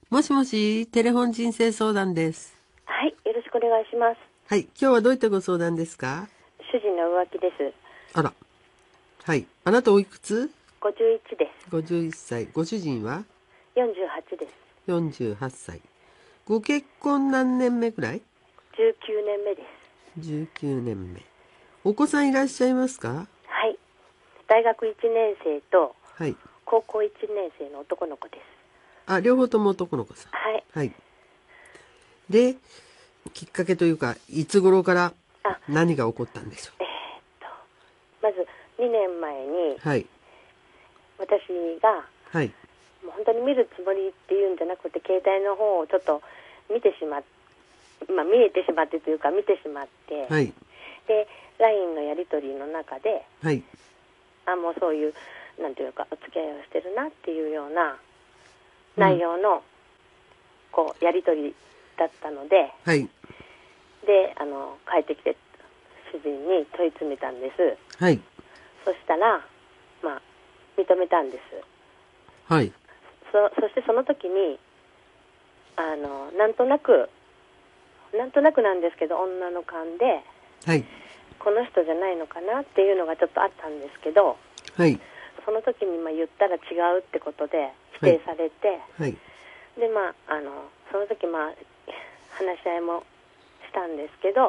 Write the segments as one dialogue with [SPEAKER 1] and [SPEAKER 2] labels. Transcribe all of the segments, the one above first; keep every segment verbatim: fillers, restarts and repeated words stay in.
[SPEAKER 1] もしもし、テレフォン人生相談です。
[SPEAKER 2] はい、よろしくお願いします。
[SPEAKER 1] はい、今日はどういったご相談ですか？
[SPEAKER 2] 主人の浮気です。
[SPEAKER 1] あら、はい。あなたおいくつ？
[SPEAKER 2] ごじゅういちです。
[SPEAKER 1] ごじゅういっさい。ご主人は？
[SPEAKER 2] よんじゅうはちです。
[SPEAKER 1] よんじゅうはっさい。ご結婚何年目くらい？
[SPEAKER 2] じゅうきゅうねんめです。
[SPEAKER 1] じゅうきゅうねんめ。お子さんいらっしゃいますか？
[SPEAKER 2] はい、大学いちねん生と
[SPEAKER 1] はい。
[SPEAKER 2] 高校いちねん生の男の子です。
[SPEAKER 1] あ、両方とも男の子さん。
[SPEAKER 2] はい。
[SPEAKER 1] はい。で、きっかけというか、いつ頃から
[SPEAKER 2] あ、
[SPEAKER 1] 何が起こったんでしょ
[SPEAKER 2] えーっと、まずにねんまえに
[SPEAKER 1] う？はい。
[SPEAKER 2] 私が、
[SPEAKER 1] はい。
[SPEAKER 2] もう本当に見るつもりっていうんじゃなくて、携帯の方をちょっと見てしまって、まあ見えてしまってというか見てしまって、
[SPEAKER 1] はい。
[SPEAKER 2] で、ライン のやり取りの中で、
[SPEAKER 1] はい。
[SPEAKER 2] あ、もうそういう、なんていうか、お付き合いをしてるなっていうような内容の、こう、やり取りだったので、
[SPEAKER 1] はい。
[SPEAKER 2] で、あの、帰ってきて、主人に問い詰めたんです。
[SPEAKER 1] はい。
[SPEAKER 2] そしたら、まあ、認めたんです。
[SPEAKER 1] はい。
[SPEAKER 2] そ、そしてその時に、あの、なんとなく、なんとなくなんですけど、女の勘で、
[SPEAKER 1] はい。
[SPEAKER 2] この人じゃないのかなっていうのがちょっとあったんですけど、
[SPEAKER 1] はい。
[SPEAKER 2] その時にまあ言ったら違うってことで否定されて、
[SPEAKER 1] はい。
[SPEAKER 2] でまああのその時まあ話し合いもしたんですけど、
[SPEAKER 1] はい。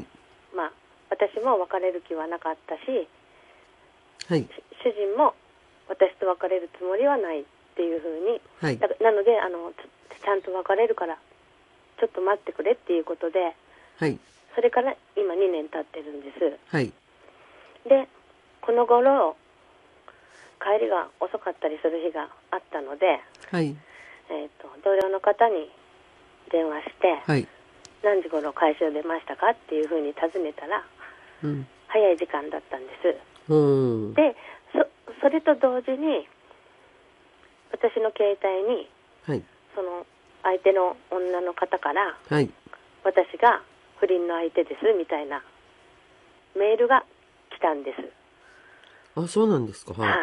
[SPEAKER 2] まあ私も別れる気はなかったし、
[SPEAKER 1] はい。
[SPEAKER 2] 主人も私と別れるつもりはないっていうふうに、
[SPEAKER 1] はい。
[SPEAKER 2] だなのであのちゃんと別れるからちょっと待ってくれっていうことで、
[SPEAKER 1] はい。
[SPEAKER 2] それから今にねん経ってるんです。
[SPEAKER 1] はい。
[SPEAKER 2] でこの頃帰りが遅かったりする日があったので、
[SPEAKER 1] はい。
[SPEAKER 2] えーと、同僚の方に電話して、
[SPEAKER 1] はい。
[SPEAKER 2] 何時頃会社を出ましたかっていうふうに尋ねたら、
[SPEAKER 1] うん。
[SPEAKER 2] 早い時間だったんです。
[SPEAKER 1] おー。
[SPEAKER 2] で、そ、それと同時に、私の携帯に、
[SPEAKER 1] はい。
[SPEAKER 2] その相手の女の方から、
[SPEAKER 1] はい。
[SPEAKER 2] 私が不倫の相手ですみたいなメールが来たんです。
[SPEAKER 1] あ、そうなんですか。はい。
[SPEAKER 2] はい、はい。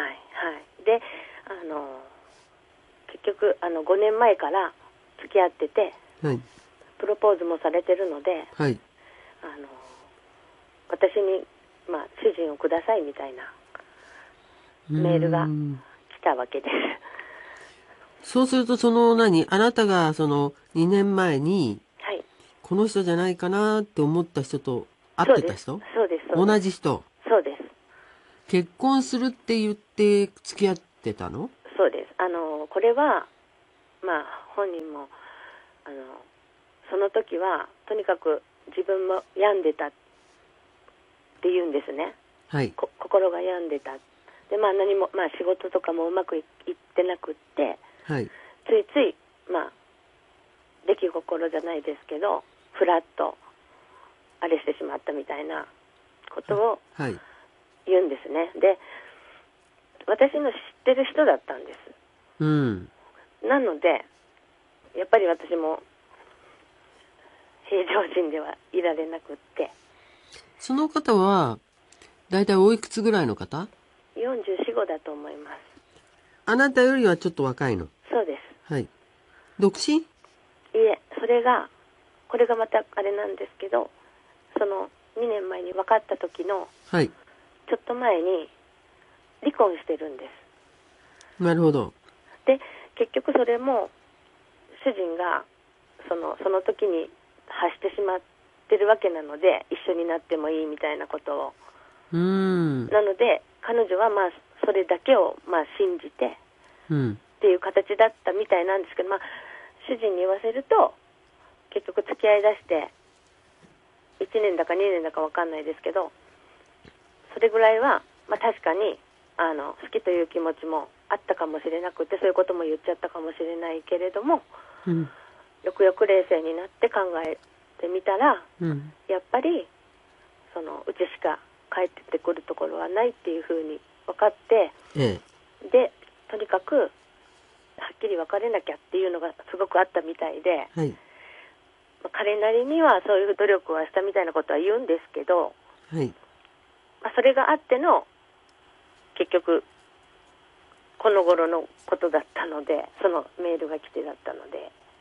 [SPEAKER 2] で、あの、結局、あの、ごねんまえから付き合ってて、
[SPEAKER 1] はい。
[SPEAKER 2] プロポーズもされてるので、
[SPEAKER 1] はい。
[SPEAKER 2] あの私に、まあ、主人をくださいみたいなメールが来たわけです。
[SPEAKER 1] そうすると、その何、あなたがそのにねんまえに、
[SPEAKER 2] はい。
[SPEAKER 1] この人じゃないかなって思った人と会ってた人？
[SPEAKER 2] そうです、そうです。
[SPEAKER 1] 同じ人？
[SPEAKER 2] そうです。
[SPEAKER 1] 結婚するって言って付き合ってたの？
[SPEAKER 2] そうです。あの、これは、まあ、本人も、あの、その時は、とにかく自分も病んでたって言うんですね。
[SPEAKER 1] はい。
[SPEAKER 2] こ心が病んでた。で、まあ何も、まあ仕事とかもうまくいってなくって、
[SPEAKER 1] はい。
[SPEAKER 2] ついつい、まあ、出来心じゃないですけど、ふらっと、あれしてしまったみたいなことを
[SPEAKER 1] はい。
[SPEAKER 2] 言うんですね。で、私の知ってる人だったんです。
[SPEAKER 1] うん。
[SPEAKER 2] なので、やっぱり私も平常心ではいられなくって。
[SPEAKER 1] その方は、だいたいおいくつぐらいの方？
[SPEAKER 2] よんじゅうよん、ごだと思います。
[SPEAKER 1] あなたよりはちょっと若いの？
[SPEAKER 2] そうです。
[SPEAKER 1] はい。独身？
[SPEAKER 2] いえ、それが、これがまたあれなんですけど、そのにねんまえに分かった時の、
[SPEAKER 1] はい。
[SPEAKER 2] ちょっと前に離婚してるんです。
[SPEAKER 1] なるほど。
[SPEAKER 2] で、結局それも、主人が、その、その時に発してしまってるわけなので、一緒になってもいいみたいなことを。
[SPEAKER 1] うーん。
[SPEAKER 2] なので、彼女はまあ、それだけをまあ信じて、
[SPEAKER 1] うん。
[SPEAKER 2] っていう形だったみたいなんですけど、まあ、主人に言わせると、結局付き合いだして、いちねんだかにねんだか分かんないですけど、それぐらいは、まあ確かに、あの、好きという気持ちもあったかもしれなくて、そういうことも言っちゃったかもしれないけれども、
[SPEAKER 1] うん。
[SPEAKER 2] よくよく冷静になって考えてみたら、
[SPEAKER 1] うん。
[SPEAKER 2] やっぱり、その、うちしか帰ってくるところはないっていうふうに分かって、
[SPEAKER 1] ええ。
[SPEAKER 2] で、とにかく、はっきり別れなきゃっていうのがすごくあったみたいで、
[SPEAKER 1] はい。
[SPEAKER 2] まあ、彼なりにはそういう努力はしたみたいなことは言うんですけど、
[SPEAKER 1] はい。
[SPEAKER 2] まあ、それがあっての結局この頃のことだったので、そのメールが来てだったので、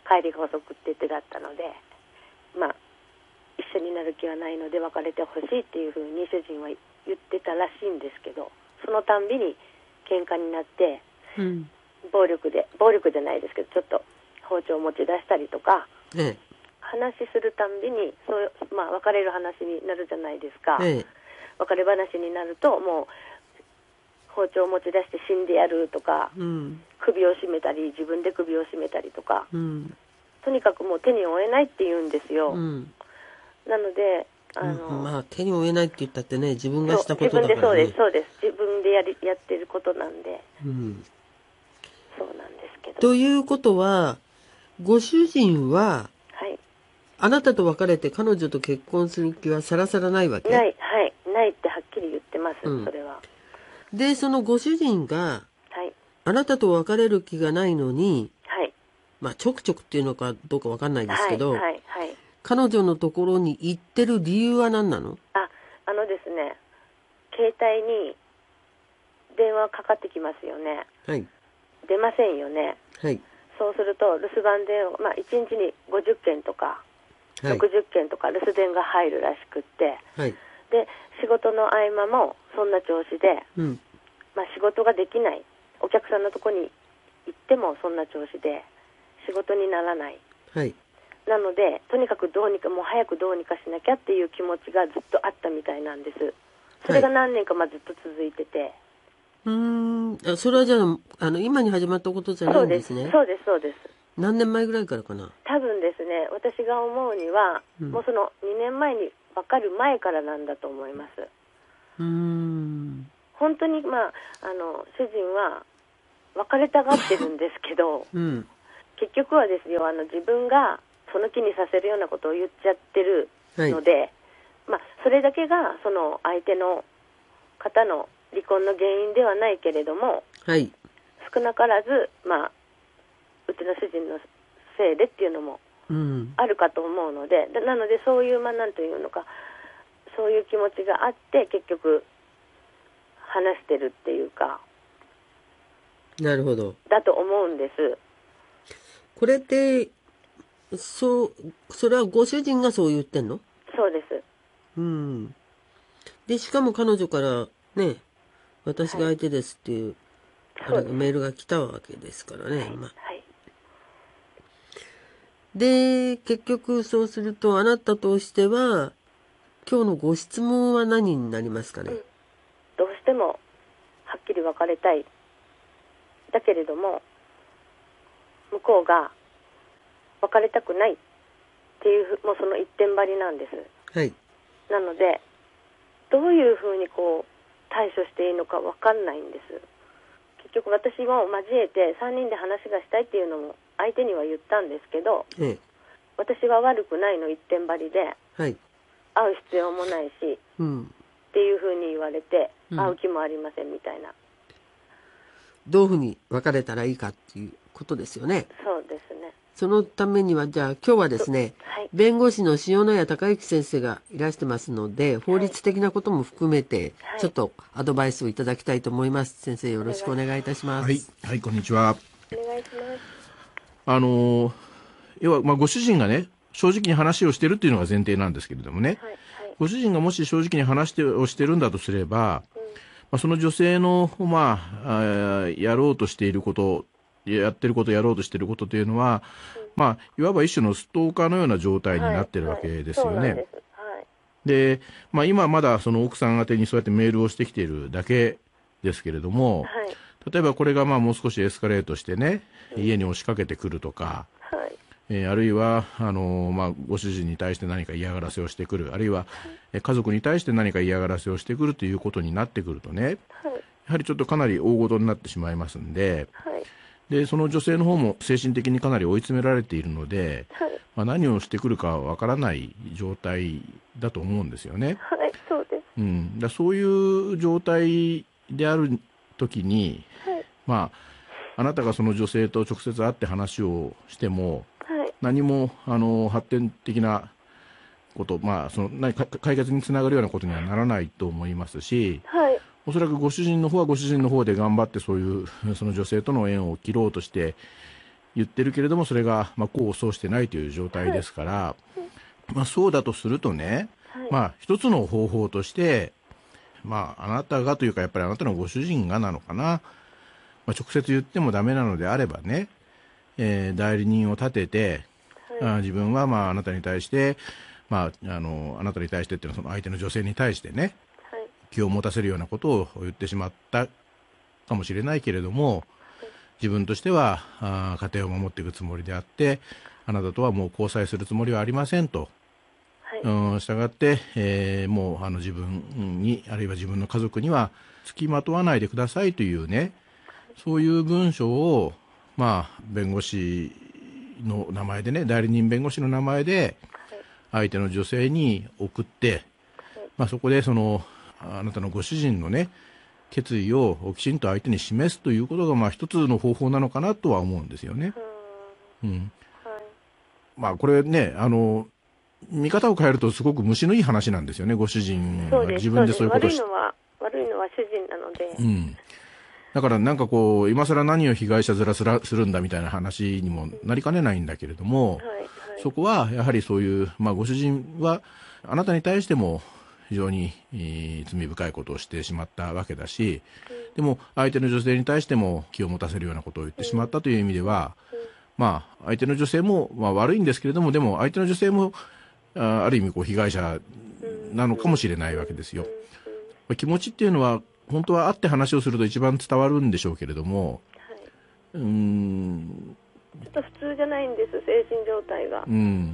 [SPEAKER 2] 帰りが遅くって言ってだったので、まあ一緒になる気はないので別れてほしいっていうふうに主人は言ってたらしいんですけど、そのたんびに喧嘩になって、うん、暴力で暴力じゃないですけどちょっと包丁を持ち出したりとか、ええ、話するたんびにそう、まあ、別れる話になるじゃないですか、ええ、別れ話になるともう包丁を持ち出して死んでやるとか、うん、首を絞めたり自分で首を絞めたりとか、うん、とにかくもう手に負えないって言うんですよ、うん、なのであの、
[SPEAKER 1] うん、まあ手に負えないって言ったってね、自分がしたことだからね。
[SPEAKER 2] 自分でそうですそうです自分でやりやってることなんで、うん、そうなんですけど。
[SPEAKER 1] ということはご主人は、はい、あなたと別れて彼女と結婚する気はさらさらないわけ？
[SPEAKER 2] ない、はい、ないってはっきり言ってます、うん、それは。
[SPEAKER 1] でそのご主人が、はい、あなたと別れる気がないのに、はい、まあちょくちょくっていうのかどうかわかんないですけど、はいはいはい、彼女のところに行ってる理由は何なの？
[SPEAKER 2] あ、あのですね、携帯に電話かかってきますよね。はい。出ませんよね。はい。そうすると留守番電話、まあいちにちにごじゅっけんとか、はい、ろくじゅっけんとか留守電が入るらしくって、はい。で仕事の合間もそんな調子で、うん、まあ仕事ができない、お客さんのとこに行ってもそんな調子で仕事にならない。はい。なのでとにかくどうにかもう早くどうにかしなきゃっていう気持ちがずっとあったみたいなんです。それが何年かまあずっと続いてて、はい、
[SPEAKER 1] うーん、それはじゃあ、あの今に始まったことじゃないんですね。
[SPEAKER 2] そうですそうですそうです。
[SPEAKER 1] 何年前ぐらいからかな。
[SPEAKER 2] 多分ですね、私が思うには、うん、もうそのにねんまえに別かる前からなんだと思います。うーん、本当にまああの主人は別れたがってるんですけど、うん、結局はですよ、あの自分がその気にさせるようなことを言っちゃってるので、はい、まあ、それだけがその相手の方の離婚の原因ではないけれども、はい、少なからず、まあ、うちの主人のせいでっていうのもあるかと思うので、うん、なのでそういう、まあ、なんというのか、そういう気持ちがあって結局話してるっていうか、
[SPEAKER 1] なるほど、
[SPEAKER 2] だと思うんです。
[SPEAKER 1] これってそうそれはご主人がそう言ってんの？
[SPEAKER 2] そうです。
[SPEAKER 1] うん。でしかも彼女からね、私が相手ですっていう、はい、あれメールが来たわけですからね。はい、まあはい、で結局そうするとあなたとしては今日のご質問は何になりますかね？うん、
[SPEAKER 2] どうしてもはっきり別れたい。だけれども向こうが別れたくないっていう、もうその一点張りなんです。はい。なのでどういうふうにこう対処していいのか分かんないんです。結局私も交えてさんにんで話がしたいっていうのも相手には言ったんですけど、ええ、私は悪くないの一点張りで、はい、会う必要もないし、うん、っていうふうに言われて、うん、会う気もありませんみたいな。
[SPEAKER 1] どういうふうに別れたらいいかっていうことですよね。
[SPEAKER 2] そうですね。
[SPEAKER 1] そのためにはじゃあ今日はですね、はい、弁護士の塩谷隆之先生がいらしてますので、法律的なことも含めてちょっとアドバイスをいただきたいと思います。先生よろしくお願いいたします。
[SPEAKER 3] はい、はい、こんにちは。
[SPEAKER 2] お願いします。
[SPEAKER 3] あの要はまあご主人がね正直に話をしているっていうのが前提なんですけれどもね、はいはい、ご主人がもし正直に話をしているんだとすれば、うん、まあ、その女性のまあやろうとしていることやってることやろうとしていることというのは、うん、まあいわば一種のストーカーのような状態になってるわけですよね。はいはい、で、まあ、今まだその奥さん宛てにそうやってメールをしてきているだけですけれども、はい、例えばこれがまあもう少しエスカレートしてね、うん、家に押しかけてくるとか、はい、えー、あるいはあのーまあ、ご主人に対して何か嫌がらせをしてくる、あるいは、はい、家族に対して何か嫌がらせをしてくるということになってくるとね、はい、やはりちょっとかなり大事になってしまいますんで、はい、でその女性の方も精神的にかなり追い詰められているので、はい、まあ、何をしてくるかわからない状態だと思うんですよね。
[SPEAKER 2] はい、そうです。
[SPEAKER 3] うん、だそういう状態である時に、はい、まあ、あなたがその女性と直接会って話をしても、はい、何もあの発展的なこと、まあ、その何か解決につながるようなことにはならないと思いますし、はい、おそらくご主人の方はご主人の方で頑張ってそういうその女性との縁を切ろうとして言ってるけれどもそれが、まあ、功を奏してないという状態ですから、はい、まあ、そうだとするとね、はい、まあ、一つの方法として、まあ、あなたがというかやっぱりあなたのご主人がなのかな、まあ、直接言ってもダメなのであればね、えー、代理人を立てて、はい、あ自分はまああなたに対して、まあ、あのあなたに対してっていうのはその相手の女性に対してね、はい、気を持たせるようなことを言ってしまったかもしれないけれども、自分としてはあ家庭を守っていくつもりであってあなたとはもう交際するつもりはありませんと、はい、うん、従って、えー、もうあの自分にあるいは自分の家族には付きまとわないでくださいというね、そういう文章を、まあ、弁護士の名前でね、代理人弁護士の名前で相手の女性に送って、まあ、そこでそのあなたのご主人のね決意をきちんと相手に示すということがまあ一つの方法なのかなとは思うんですよね。うん、はい、まあこれね、あの見方を変えるとすごく虫のいい話なんですよね。ご主人が自分でそういうことをし、
[SPEAKER 2] 悪いのは悪いのは主人なので、
[SPEAKER 3] うん、だからなんかこう今更何を被害者面するんだみたいな話にもなりかねないんだけれども、はいはい、そこはやはりそういう、まあ、ご主人はあなたに対しても非常に罪深いことをしてしまったわけだし、でも相手の女性に対しても気を持たせるようなことを言ってしまったという意味では、まあ相手の女性もまあ悪いんですけれども、でも相手の女性もあある意味こう被害者なのかもしれないわけですよ。気持ちっていうのは本当は会って話をすると一番伝わるんでしょうけれども、はい、うーん
[SPEAKER 2] ちょっと普通じゃないんです、精神状態が。
[SPEAKER 3] うん、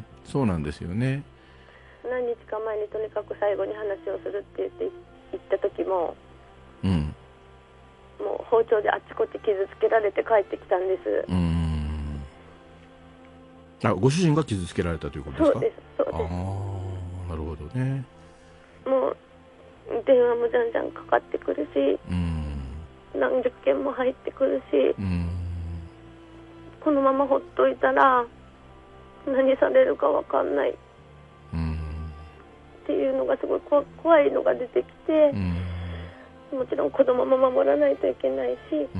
[SPEAKER 3] そうなんですよね。
[SPEAKER 2] 何日か前にとにかく最後に話をするって言って行った時も、うん、もう包丁であっちこっち傷つけられて帰ってきたんです。
[SPEAKER 3] うーん、あ、ご主人が傷つけられたということですか？
[SPEAKER 2] そうです、そうです。
[SPEAKER 3] ああ、なるほどね。
[SPEAKER 2] もう電話もじゃんじゃんかかってくるし、うん、何十件も入ってくるし、うん、このままほっといたら何されるか分かんない、うん、っていうのがすごい怖いのが出てきて、うん、もちろん子供も守らないといけないし、うん、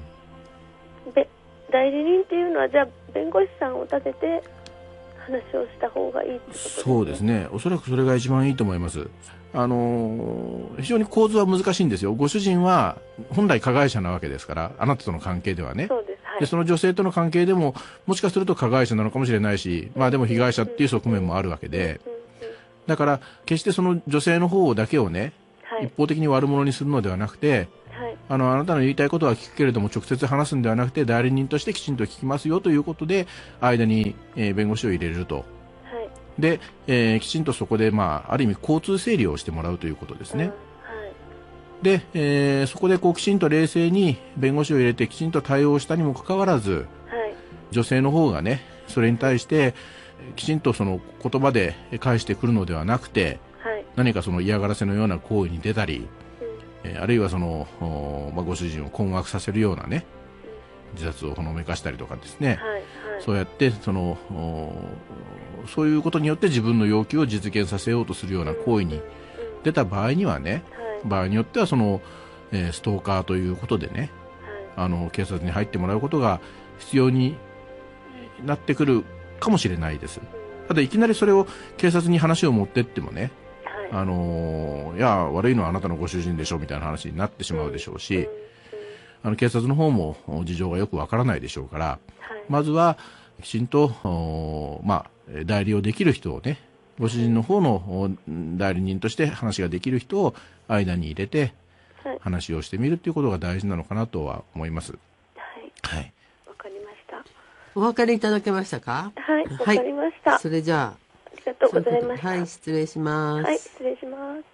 [SPEAKER 2] 代理人っていうのはじゃあ弁護士さんを立てて話をした方がいいってことですね。
[SPEAKER 3] そうですね、おそらくそれが一番いいと思います。あのー、非常に構図は難しいんですよ。ご主人は本来加害者なわけですから、あなたとの関係ではね。
[SPEAKER 2] そうです、はい、
[SPEAKER 3] でその女性との関係でももしかすると加害者なのかもしれないし、まあでも被害者っていう側面もあるわけで、だから決してその女性の方だけをね、はい、一方的に悪者にするのではなくて、はい、あのあなたの言いたいことは聞くけれども直接話すんではなくて代理人としてきちんと聞きますよということで間に、えー、弁護士を入れると。で、えー、きちんとそこで、まあ、ある意味交通整理をしてもらうということですね。うん、はい、で、えー、そこでこうきちんと冷静に弁護士を入れてきちんと対応したにもかかわらず、はい、女性の方がねそれに対してきちんとその言葉で返してくるのではなくて、はい、何かその嫌がらせのような行為に出たり、うん、えー、あるいはその、まあ、ご主人を困惑させるようなね自殺をほのめかしたりとかですね、はいはい、そうやってそのそういうことによって自分の要求を実現させようとするような行為に出た場合にはね、はい、場合によってはその、えー、ストーカーということでね、はい、あの警察に入ってもらうことが必要になってくるかもしれないです。ただいきなりそれを警察に話を持ってってもね、はい、あのー、いや悪いのはあなたのご主人でしょみたいな話になってしまうでしょうし、あの警察の方も事情がよくわからないでしょうから、はい、まずはきちんと、まあ、代理をできる人をね、ご主人の方の代理人として話ができる人を間に入れて話をしてみるということが大事なのかなとは思います。
[SPEAKER 2] はい。はい。わかりました。
[SPEAKER 1] お分かりいただけましたか？
[SPEAKER 2] はい、わかりました。
[SPEAKER 1] それじゃあ。
[SPEAKER 2] ありがとうございました。
[SPEAKER 1] はい、失礼します。
[SPEAKER 2] はい、失礼します。